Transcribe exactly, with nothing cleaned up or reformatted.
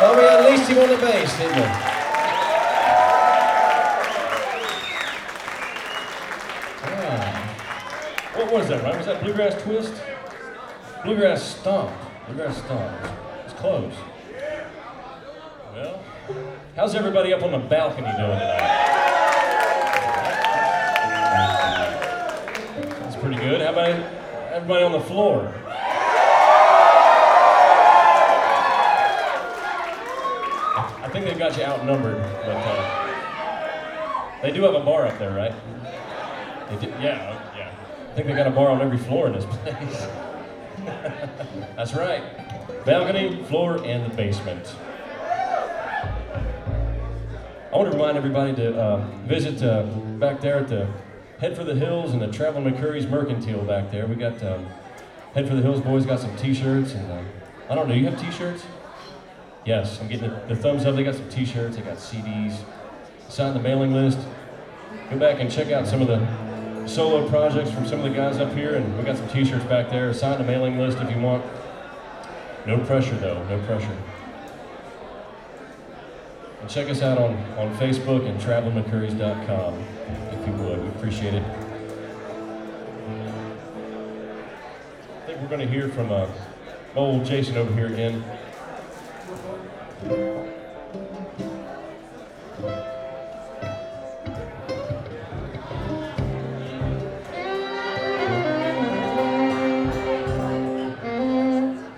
Well, we unleashed him on the bass, didn't we? Ah. What was that, right? Was that Bluegrass Twist? Bluegrass Stomp. Bluegrass Stomp. It's close. Well, how's everybody up on the balcony doing tonight? That's pretty good. How about everybody on the floor? I think they've got you outnumbered, but uh, they do have a bar up there, right? They do, yeah, yeah. I think they got a bar on every floor in this place. That's right. Balcony, floor, and the basement. I want to remind everybody to uh, visit uh, back there at the Head for the Hills and the Travel McCurry's Mercantile back there. We got um, Head for the Hills boys got some t-shirts, and uh, I don't know, you have t-shirts? Yes, I'm getting the, the thumbs up. They got some t-shirts, they got C Ds. Sign the mailing list. Go back and check out some of the solo projects from some of the guys up here, and we got some t-shirts back there. Sign the mailing list if you want. No pressure though, no pressure. And check us out on, on Facebook and travel mccurrys dot com if you would. We appreciate it. I think we're going to hear from uh, old Jason over here again.